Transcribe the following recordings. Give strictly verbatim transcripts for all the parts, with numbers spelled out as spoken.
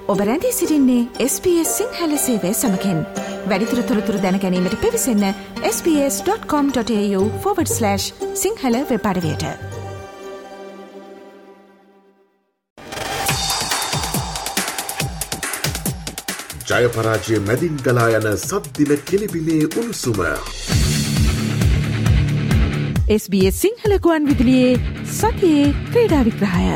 ඔබ රැඳී සිටින්නේ එස් බී එස් සිංහල සේවය සමගින්. වැඩිදුර තොරතුරු දැන ගැනීමට පිවිසන්න S B S dot com dot AU forward slash Sinhala web අඩවියට. ජය පරාජය මැදින් ගලා යන සද්දින කෙලිබිලේ උණුසුම. එස් බී එස් සිංහල ගුවන් විදුලියේ සතියේ ක්‍රීඩා විග්‍රහය.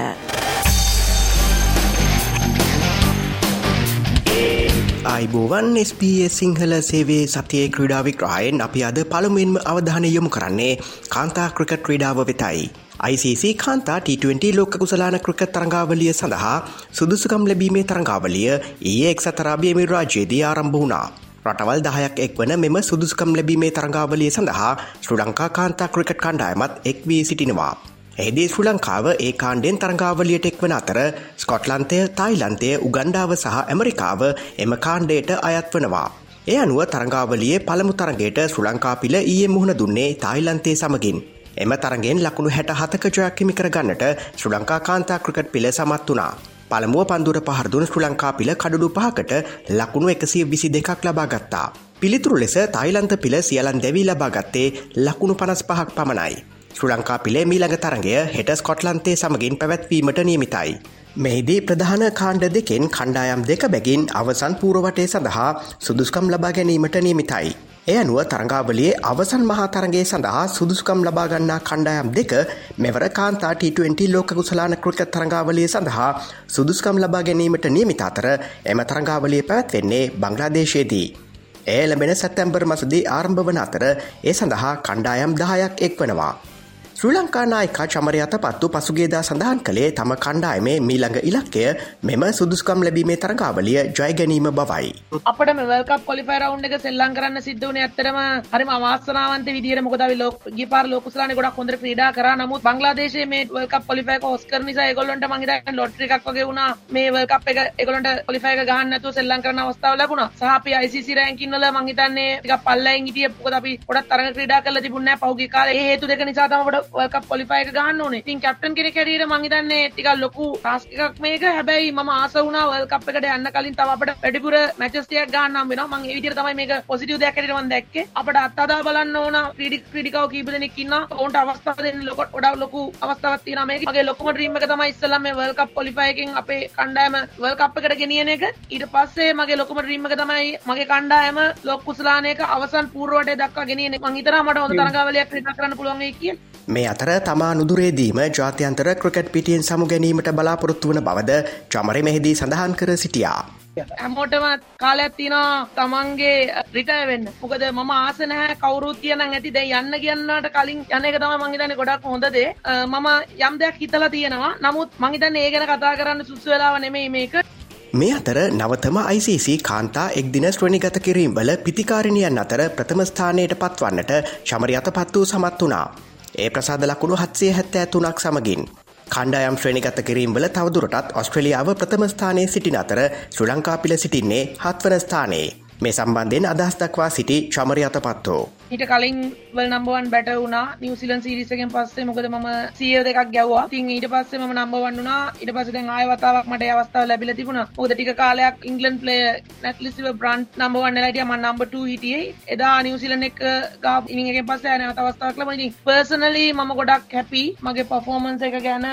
ආයිබෝවන් එස් බී එස් සිංහල සේවයේ සතියේ ක්‍රීඩා විග්‍රහයෙන් අපි අද පළමුවෙන්ම අවධානය යොමු කරන්නේ කාන්තා ක්‍රිකට් ක්‍රීඩාව වෙතයි. ආයි සී සී කාන්තා ටී ට්වෙන්ටි ලෝක කුසලාන ක්‍රිකට් තරඟාවලිය සඳහා සුදුසුකම් ලැබීමේ තරඟාවලිය ඊයේ එක්සත් අරාබි එමිරාජ්‍යයේදී ආරම්භ වුණා. රටවල් දහයක් එක්වන මෙම සුදුසුකම් ලැබීමේ තරඟාවලිය සඳහා ශ්‍රී ලංකා කාන්තා ක්‍රිකට් කණ්ඩායමත් එක් වී සිටිනවා. එහිදී ශ්‍රී ලංකාව ඒ කාණ්ඩෙන් තරඟාවලියට එක්වන අතර ස්කොට්ලන්තය, තායිලන්තය, උගන්ඩාව සහ ඇමරිකාව එම කාණ්ඩයට අයත් වනවා. ඒ අනුව තරඟාවලියේ පළමු තරඟයට ශ්‍රී ලංකා පිළ ඊයේ මුහුණ දුන්නේ තායිලන්තයේ සමගින්. එම තරගෙන් ලකුණු හැට හතක ජයක් හිමි කරගන්නට ශ්‍රී ලංකා කාන්තා ක්‍රිකට් පිළ සමත් වුණා. පළමුව පන්දුර පහර දුන් ශ්‍රී ලංකා පිළ කඩුළු පහකට ලකුණු එකසිය විසි දෙකක් ලබා ගත්තා. පිළිතුරු ලෙස තායිලන්ත පිළ සියලන් දැවී ලබා ගත්තේ ලකුණු පනස් පහක් පමණයි. ශ්‍රී ලංකා පිළේ මීළඟ තරගය හෙට ස්කොට්ලන්තයේ සමගින් පැවැත්වීමට නියමිතයි. මෙහිදී ප්‍රධාන කාණ්ඩ දෙකෙන් කණ්ඩායම් දෙක බැගින් අවසන් පූර්වවටය සඳහා සුදුසුකම් ලබා ගැනීමට නියමිතයි. එය අනුව තරඟාවලියේ අවසන් මහා තරගය සඳහා සුදුසුකම් ලබා ගන්නා කණ්ඩායම් දෙක මෙවර කාන්තා ටී ට්වෙන්ටි ලෝක කුසලාන ක්‍රිකට් තරඟාවලිය සඳහා සුදුසුකම් ලබා ගැනීමට නියමිත අතර එම තරඟාවලිය පැවැත්වෙන්නේ බංග්ලාදේශයේදී. එය ලැබෙන සැප්තැම්බර් මාසදී ආරම්භ වන අතර ඒ සඳහා කණ්ඩායම් දහයක් එක්වනවා. ශ්‍රී ලංකා නායිකා චමරයත පත්තු පසුගේදා සඳහන් කළේ තම කණ්ඩායමේ මීළඟ ඉලක්කය මෙම සුදුසුකම් ලැබීමේ තරඟාවලිය ජය ගැනීම බවයි. අපිට මේ වර්ල්ඩ් කප් ක්වොලිෆයි රවුන්ඩ් එක සෙල්ලම් කරන්න සිද්ධ වුණේ ඇත්තටම හරිම අවාසනාවන්ත විදියට. මොකද අපි ගිය පාර ලෝක කුසලානේ ගොඩක් හොඳට ක්‍රීඩා කරා. නමුත් බංග්ලාදේශයේ මේ වර්ල්ඩ් කප් ක්වොලිෆයි එක හොස් කරන නිසා ඒගොල්ලන්ට මං හිතන්නේ ලොටරි එකක් වගේ වුණා. මේ වර්ල්ඩ් කප් එක ඒගොල්ලන්ට ක්වොලිෆයි එක ගහන්න නැතුව සෙල්ලම් කරන අවස්ථාව ලැබුණා. සහ අපි ආයි සී සී රෑන්කින් වල මං හිතන්නේ ටිකක් පල්ලෙන් හිටියේ. මොකද අපි ගොඩක් තරඟ ක්‍රීඩා කරලා තිබුණේ නැහැ පහුගිය කාලේ. ඒ හේතු දෙක නිසා තමයි අපිට වර්ල්ඩ් කප් ක්වොලිෆයි එක ගහන්න ඕනේ. ඉතින් කැප්ටන් කෙනෙක් හැටියට මං හිතන්නේ ටිකක් ලොකු ටාස්ක් එකක් මේක. හැබැයි මම ආස වුණා වර්ල්ඩ් කප් එකට යන්න කලින් තව අපිට වැඩිපුර මැචස් ටිකක් ගන්න හම්බ වෙනවා. මං ඒ විදිහට තමයි මේක පොසිටිව් දෙයක් හැටියට මං දැක්කේ. අපිට අත්අදා බලන්න ඕන ක්‍රීඩික ක්‍රීඩිකාව කීප දෙනෙක් ඉන්නවා. ඔවුන්ට අවස්ථාව දෙන්න ලොකු වඩා ලොකු අවස්ථාවක් තියෙනවා මේක. මගේ ලොකුම ඩ්‍රීම් එක තමයි ඉස්සෙල්ලා මේ වර්ල්ඩ් කප් ක්වොලිෆයි එකෙන් අපේ කණ්ඩායම වර්ල්ඩ් කප් එකට ගෙනියන එක. ඊට පස්සේ මගේ ලොකුම ඩ්‍රීම් එක තමයි මගේ කණ්ඩායම ලෝක කුසලානයක අවසන් පූර්වවටය දක්වා ගෙනියන එක. මං හිතනවා මට හොඳ තරඟාවලියක් ක්‍රීඩා කරන්න පුළුවන් වෙයි කියලා. මේ අතර තමා නුදුරේදීම ජාත්‍යන්තර ක්‍රිකට් පිටියෙන් සමු ගැනීමට බලාපොරොත්තු වන බවද චමරි මෙහිදී සඳහන් කර සිටියා. හැමෝටම කාලයක් තියෙනවා තමන්ගේ රිටයර් වෙන්න. මොකද මම ආස නැහැ කවුරුත් කියනන් ඇති දැන් යන්න කියනකට කලින් යන එක තමයි මං හිතන්නේ ගොඩක් හොඳ දේ. මම යම් දෙයක් හිතලා තියෙනවා. නමුත් මං හිතන්නේ ඒ ගැන කතා කරන්න සුසු වෙලාව නෙමෙයි මේක. මේ අතර නවතම ආයි සී සී කාන්තා එක්දින ශ්‍රේණිගත කිරීම් වල පිතිකාරිනියන් අතර ප්‍රථම ස්ථානයට පත්වන්නට චමරි අතපත් වූ සමත් වුණා. ඒ ප්‍රසාද ලකුණු හත්සිය හැත්තෑ තුනක් සමගින්. කණ්ඩායම් ශ්‍රේණිගත කිරීම්වල තවදුරටත් ඔස්ට්‍රේලියාව ප්‍රථම ස්ථානයේ සිටින අතර ශ්‍රී ලංකා පිළ සිටින්නේ හත්වන ස්ථානයේ. මේ සම්බන්ධයෙන් අදහස් දක්වා සිටි චමරි අතපත්තෝ. ඊට කලින් වල් නම්බර් වන් බැටර් වුණා නිව්සීලන්ත සීරීස් එකෙන් පස්සේ. මොකද මම සීරෝ දෙකක් ගැව්වා. ඉතින් ඊට පස්සේ මම නම්බර් වන් වුණා. ඊට පස්සේ දැන් ආයෙ වතාවක් මට ඒ අවස්ථාව ලැබිලා තිබුණා. මොකද ටික කාලයක් England player Natalie Sciver Brunt number one වෙලා හිටියා. මම නම්බර් ටූ හිටියේ. එදා නිව්සීලන්ත එක ගාව ඉනිං එකෙන් පස්සේ ආයෙ නැවත අවස්ථාවක් ලැබුණා. ඉතින් පර්සනලි මම ගොඩක් හැපි මගේ පර්ෆෝමන්ස් එක ගැන.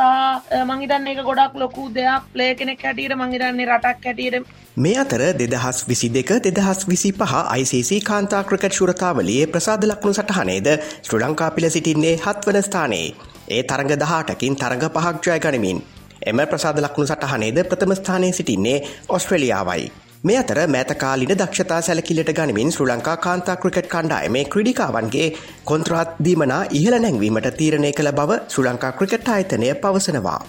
සහ මං හිතන්නේ ඒක ගොඩක් ලොකු දෙයක් ප්ලේයර් කෙනෙක් හැටියට. මං හිතන්නේ රටක් හැටියට. මේ අතර දෙදහස් විසි දෙක දෙදහස් විසි පහ ආයි සී සී කාන්තා ක්‍රිකට් ශූරතාවලියේ ප්‍රසාද ලකුණු සටහනේද ශ්‍රී ලංකා පිළ සිටින්නේ හත්වන ස්ථානයේ. ඒ තරඟ දහඅටකින් තරඟ පහක් ජය ගනිමින්. එම ප්‍රසාද ලකුණු සටහනේද ප්‍රථම ස්ථානයේ සිටින්නේ ඔස්ට්‍රේලියාවයි. මේ අතර මෑතකාලීන දක්ෂතා සැලකිල්ලට ගනිමින් ශ්‍රී ලංකා කාන්තා ක්‍රිකට් කණ්ඩායමේ ක්‍රීඩිකාවන්ගේ කොන්ත්‍රාත් දීමනා ඉහළ නැංවීමට තීරණය කළ බව ශ්‍රී ලංකා ක්‍රිකට් ආයතනය පවසනවා.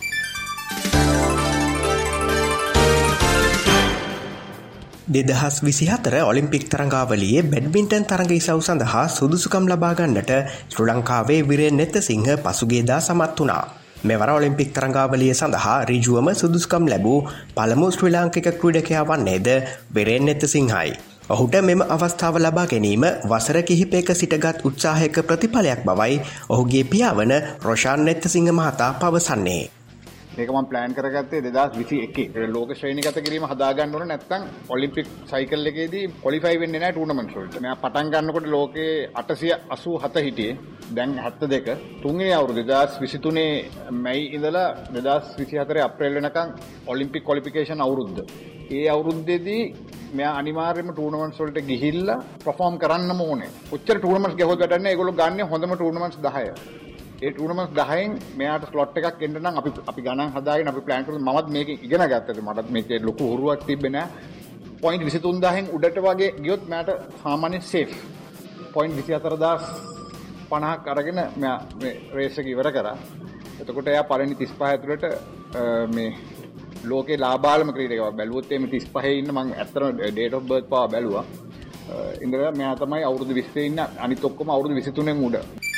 දෙදහස් විසිහතර ඔලිම්පික් තරඟාවලියේ බැඩ්මින්ටන් තරඟ ඉසව් සඳහා සුදුසුකම් ලබා ගන්නට ශ්‍රී ලංකාවේ විරේන් නෙත්තසිංහ පසුගියදා සමත් වුණා. මෙවර ඔලිම්පික් තරඟාවලිය සඳහා ඍජුවම සුදුසුකම් ලැබූ පළමු ශ්‍රී ලාංකික ක්‍රීඩකයා වන්නේද විරේන් නෙත්තසිංහයි. ඔහුට මෙම අවස්ථාව ලබා ගැනීම වසර කිහිපයක සිටගත් උත්සාහයක ප්‍රතිඵලයක් බවයි ඔහුගේ පියාවන රොෂාන් නෙත්තසිංහ මහතා පවසන්නේ. මේක මම ප්ලෑන් කරගත්තේ දෙදාස් විසි එකේ. ලෝක ශ්‍රේණිගත කිරීම හදාගන්න ඕන නැත්නම් ඔලිම්පික් සයිකල් එකේදී ක්වොලිෆයි වෙන්නේ නැහැ ටූර්නමන්ට්ස් වලට. මෙයා පටන් ගන්නකොට ලෝකේ අටසිය අසූ හත හිටියේ. දැන් හැත්තෑ දෙක. තුන්වෙනි අවුරුදු දෙදාස් විසි තුනේ මැයි ඉඳලා දෙදාස් විසි හතරේ අප්‍රේල් වෙනකන් ඔලිම්පික් ක්වොලිෆිකේෂන් අවුරුද්ද. ඒ අවුරුද්දේදී මෙයා අනිවාර්යයෙන්ම ටූර්නමන්ට්ස් වලට ගිහිල්ලා පර්ෆෝම් කරන්නම ඕනේ. කොච්චර ටූර්නමන්ට්ස් ගහුවත් වැඩක් නැහැ. ඒගොල්ලෝ ගන්නේ හොඳම ටූර්නමන්ට්ස් දහය. ඒ ටූර්නමන්ට්ස් දහයෙන් මෙයාට ස්ලොට් එකක් එන්න නම් අපි අපි ගණන් හදාගෙන අපි ප්ලෑන් කරලා මමත් මේක ඉගෙන ගත්තද මටත් මේකේ ලොකු හුරුවක් තිබ්බේ නෑ. පොයින්ට් විසි තුන් දාහෙන් උඩට වගේ ගියොත් මෙයාට සාමාන්‍ය සේෆ්. පොයින්ට් විසි හතර දාස් පනහක් අරගෙන මෙයා මේ රේස් එක ඉවර කරා. එතකොට එයා පළවෙනි තිස් පහ ඇතුළට මේ ලෝකේ ලාභාලම ක්‍රීඩකයෙක් බැලුවොත් එimhe තිස් පහේ ඉන්න මම ඇත්තටම ඩේට් ඔෆ් බර්ත් පාව බැලුවා. ඉඳලා මෙයා තමයි අවුරුදු විස්සේ ඉන්න අනිත් ඔක්කොම අවුරුදු විසි තුනෙන් උඩ.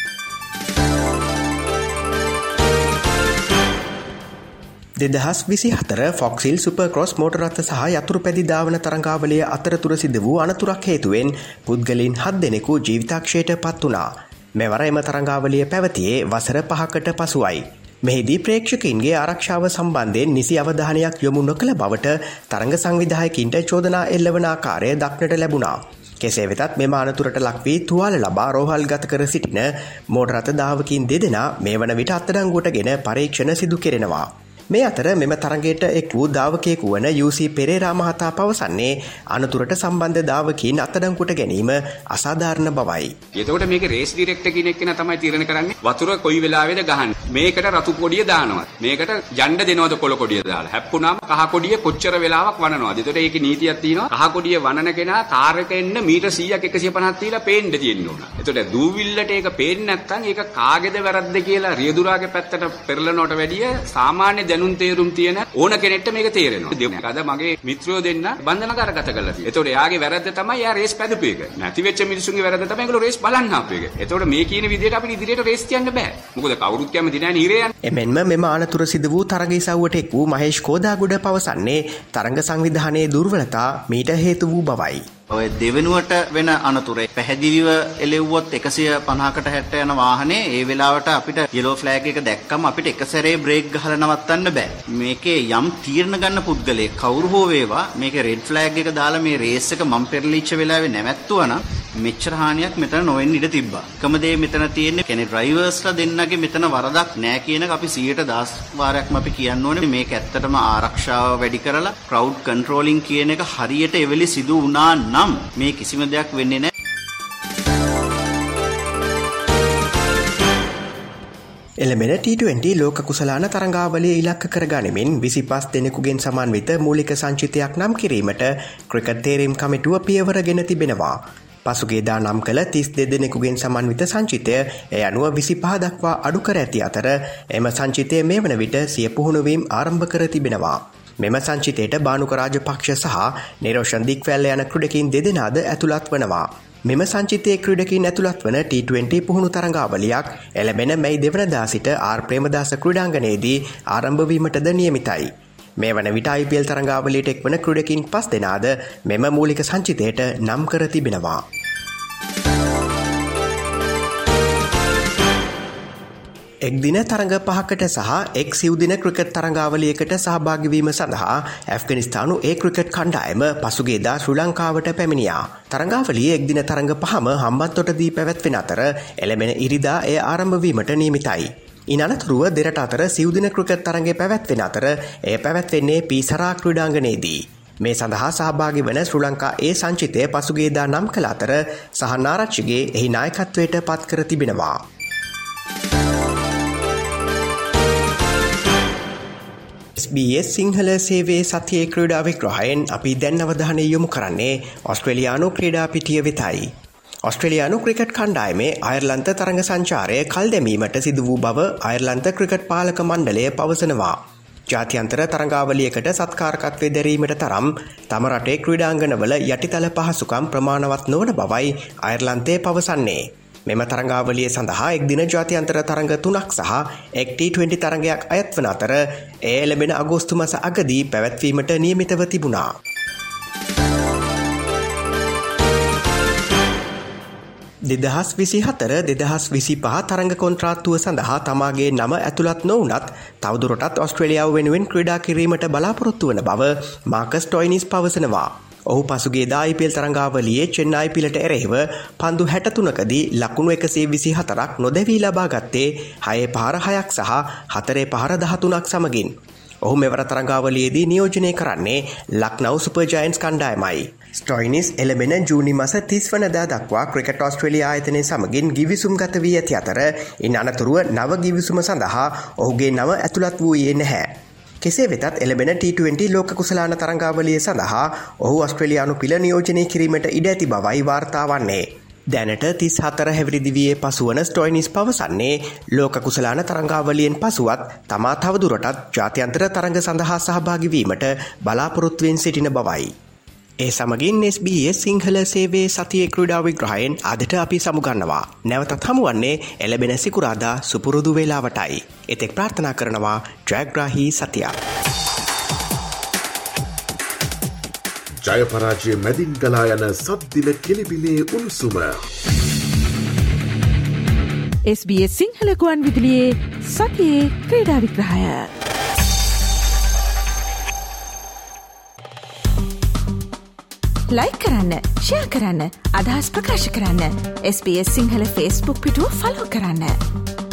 දෙදහස් විසි හතර ෆොක්සිල් සුපර් ක්‍රොස් මෝටර් රථ සහ යතුරු පැදි ධාවන තරඟාවලිය අතරතුර සිදු වූ අනතුරක් හේතුවෙන් පුද්ගලයන් හත් දෙනෙකු ජීවිතාක්ෂයට පත් වුණා. මෙවර එම තරඟාවලිය පැවතියේ වසර පහකට පසුවයි. මෙහිදී ප්‍රේක්ෂකයින්ගේ ආරක්ෂාව සම්බන්ධයෙන් නිසි අවධානයක් යොමු නොකළ බවට තරඟ සංවිධායකින්ට චෝදනා එල්ලවන ආකාරය දක්නට ලැබුණා. කෙසේ වෙතත් මෙම අනතුරට ලක් වී තුවාල ලබා රෝහල් ගත කර සිටින මෝටර් රථ ධාවකයින් දෙදෙනා මේ වන විට අත්අඩංගුවටගෙන පරීක්ෂණ සිදු කෙරෙනවා. මේ අතර මෙම තරගයට එක් වූ ධාවකයෙකු වන යූසී පෙරේරා මහතා පවසන්නේ අනතුරට සම්බන්ධ ධාවකයින් අත්අඩංගුවට ගැනීම අසාධාරණ බවයි. එතකොට මේකේ රේස් ඩිරෙක්ටර් කෙනෙක් කෙනා තමයි තීරණය කරන්නේ වතුර කොයි වෙලාවෙද ගහන්නේ. මේකට රතු කොඩිය දානවා. මේකට යන්න දෙනවද කොළ කොඩිය දාලා. හැප්පුණාම කහ කොඩිය කොච්චර වෙලාවක් වනනවද. එතකොට ඒකේ නීතියක් තියෙනවා. කහ කොඩිය වනන කෙනා කාර් එක එන්න මීටර් සීයක් එකසිය පනහක් තියලා පේන්න තියෙන්න ඕන. එතකොට දූවිල්ලට ඒක පේන්නේ නැත්නම් ඒක කාගේද වැරද්ද කියලා රියදුරාගේ පැත්තට පෙරලනවට වැඩිය සාමාන්‍ය දැනුම් තේරුම් තියෙන ඕන කෙනෙක්ට මේක තේරෙනවා. අද මගේ මිත්‍රයෝ දෙන්න බන්ධනකාරගත කරලා තියෙනවා. එතකොට එයාගේ වැරද්ද තමයි එයා රේස් පැදපු එක. නැති වෙච්ච මිනිසුන්ගේ වැරද්ද තමයි ඒගොල්ලෝ රේස් බලන්න ආපු එක. එතකොට මේ කියන විදිහට අපිට ඉදිරියට රේස් තියන්න බෑ. මොකද කවුරුත් කැමති නැහැ නීරේ යන්න. එමෙන්ම මෙම අනතුර සිදු වූ තරග ඉසව්වට එක් වූ මහේෂ් කෝදාගොඩ පවසන්නේ තරඟ සංවිධානයේ දුර්වලතා මීට හේතු වූ බවයි. ඔය දෙවෙනුවට වෙන අනතුරේ පැහැදිලිව එලෙව්වොත් එකසිය පනහකට හැට්ට යන වාහනේ ඒ වෙලාවට අපිට යෙලෝ ෆ්ලෑග් එක දැක්කම අපිට එක සැරේ බ්‍රේක් ගහලා නවත්තන්න බෑ. මේකේ යම් තීරණ ගන්න පුද්ගලයෙක් කවුරු හෝ වේවා මේකේ රෙඩ් ෆ්ලෑග් එක දාලා මේ රේස් එක මම පෙරලිච්ච වෙලාවේ නැවැත්තුවා නම් මෙච්චර හානියක් මෙතන නොවෙන්න ඉඩ තිබ්බා. එකම දේ මෙතන තියෙන්නේ කෙනෙක් ඩ්‍රයිවර්ස්ලා දෙන්නගේ මෙතන වරදක් නෑ කියන එක අපි සියයට දහස් වාරයක්ම අපි කියන්න ඕනේ. මේක ඇත්තටම ආරක්ෂාව වැඩි කරලා ක්‍රවුඩ් කන්ට්‍රෝලින් කියන එක හරියට එවෙලි සිදු වුණා නම් මේ කිසිම දෙයක් වෙන්නේ නැහැ. එළඹෙන ටී ට්වෙන්ටි ලෝක කුසලාන තරඟාවලිය ඉලක්ක කරගනිමින් විසිපස් දෙනෙකුගෙන් සමන්විත මූලික සංචිතයක් නම් කිරීමට ක්‍රිකට් තේරීම් කමිටුව පියවරගෙන තිබෙනවා. පසුගියදා නම් කළ තිස් දෙනෙකුගෙන් සමන්විත සංචිතය එය අනුව විසිපහ දක්වා අඩු කර ඇති අතර එම සංචිතය මේ වන විට සිය පුහුණුවීම් ආරම්භ කර තිබෙනවා. මෙම සංචිතයට බානුක රාජපක්ෂ සහ නිරෝෂන් දික්වැල්ල යන ක්‍රීඩකින් දෙදෙනාද ඇතුළත් වනවා. මෙම සංචිතයේ ක්‍රීඩකින් ඇතුළත් වන ටී ට්වෙන්ටි පුහුණු තරඟාවලියක් එළඹෙන මැයි දෙවනදා සිට ආර් ප්‍රේමදාස ක්‍රීඩාංගණයේදී ආරම්භ වීමටද නියමිතයි. මේ වන විට ආයි පී එල් තරඟාවලියට එක්වන ක්‍රීඩකින් පස් දෙනාද මෙම මූලික සංචිතයට නම් කර තිබෙනවා. එක් දින තරඟ පහකට සහ එක් සිව්දින ක්‍රිකට් තරඟාවලියකට සහභාගී වීම සඳහා ඇෆ්ගනිස්තානු ඒ ක්‍රිකට් කණ්ඩායම පසුගියදා ශ්‍රී ලංකාවට පැමිණියා. තරඟාවලිය එක් දින තරඟ පහම හම්බන්තොටදී පැවැත්වෙන අතර එළඹෙන ඉරිදා එය ආරම්භ වීමට නියමිතයි. ඉන් අනතුරුව දෙරට අතර සිව්දින ක්‍රිකට් තරඟය පැවැත්වෙන අතර එය පැවැත්වෙන්නේ පීසරා ක්‍රීඩාංගණයේදී. මේ සඳහා සහභාගී වන ශ්‍රී ලංකා ඒ සංචිතය පසුගියදා නම් කළ අතර සහන් ආරච්චිගේ එහි නායකත්වයට පත් කර තිබෙනවා. එස් බී එස් සිංහල සේවයේ සතියේ ක්‍රීඩා විග්‍රහයෙන් අපි දැන් අවධානය යොමු කරන්නේ ඔස්ට්‍රේලියානු ක්‍රීඩා පිටිය වෙතයි. ඔස්ට්‍රේලියානු ක්‍රිකට් කණ්ඩායමේ අයර්ලන්ත තරඟ සංචාරය කල් දැමීමට සිදු වූ බව අයර්ලන්ත ක්‍රිකට් පාලක මණ්ඩලය පවසනවා. ජාත්‍යන්තර තරඟාවලියකට සත්කාරකත්වය දැරීමට තරම් තම රටේ ක්‍රීඩාංගණවල යටිතල පහසුකම් ප්‍රමාණවත් නොවන බවයි අයර්ලන්තය පවසන්නේ. මෙම තරඟාවලිය සඳහා එක් දින ජාත්‍යන්තර තරඟ තුනක් සහ එක් ටී ට්වෙන්ටි තරඟයක් අයත් වන අතර එය ලැබෙන අගෝස්තු මාස අගදී පැවැත්වීමට නියමිතව තිබුණා. දෙදහස් විසි හතර දෙදහස් විසි පහ තරඟ කොන්ත්‍රාත්තුව සඳහා තමාගේ නම ඇතුළත් නොවුනත් තවදුරටත් ඔස්ට්‍රේලියාව වෙනුවෙන් ක්‍රීඩා කිරීමට බලාපොරොත්තු වන බව මාකස් ටොයිනිස් පවසනවා. ඔහු පසුගේ දා ආයි පී එල් තරඟාවලියේ චෙන්නයි පිලට එරෙහිව පන්දු හැට තුනකදී ලකුණු එකසිය විසි හතරක් නොදැවී ලබා ගත්තේ හයේ පහර හයක් සහ හතරේ පහර දහතුනක් සමගින්. ඔහු මෙවර තරඟාවලියේදී නියෝජනය කරන්නේ ලක්නව් සුපර් ජයන්ට්ස් කණ්ඩායමයි. ස්ටොයිනිස් එළඹෙන ජූනි මාස තිස් වනදා දක්වා ක්‍රිකට් ඕස්ට්‍රේලියා ආයතනය සමගින් ගිවිසුම් ගත වී ඇති අතර ඉන් අනතුරුව නව ගිවිසුම සඳහා ඔහුගේ නම ඇතුළත් වූයේ නැහැ. කෙසේ වෙතත් එළඹෙන ටී ට්වෙන්ටි ලෝක කුසලාන තරඟාවලිය සඳහා ඔහු ඔස්ට්‍රේලියානු පිළ නියෝජනය කිරීමට ඉඩ ඇති බවයි වාර්තා වන්නේ. දැනට තිස් හතර හැවිරිදිවියේ පසුවන ස්ටොයිනිස් පවසන්නේ ලෝක කුසලාන තරඟාවලියෙන් පසුවත් තමා තවදුරටත් ජාත්‍යන්තර තරඟ සඳහා සහභාගී වීමට බලාපොරොත්තුවෙන් සිටින බවයි. ඒ සමගින් එස් බී එස් සිංහල සේවයේ සතියේ ක්‍රීඩා විග්‍රහයෙන් අදට අපි සමුගන්නවා. නැවතත් හමුවන්නේ එළඹෙන සිකුරාදා සුපුරුදු වේලාවටයි. එතෙක් ප්‍රාර්ථනා කරනවා ජයග්‍රාහී සතියක්. ජයපරාජය මැදින් ගලා යන සද්දින කෙලිබිලේ උණුසුම. එස් බී එස් සිංහල ගුවන් විදුලියේ සතියේ ක්‍රීඩා විග්‍රහය. ලයික් කරන්න, ෂෙයා කරන්න, අදහස් ප්‍රකාශ කරන්න. S B S Sinhala Facebook පිටුව ෆලෝ කරන්න.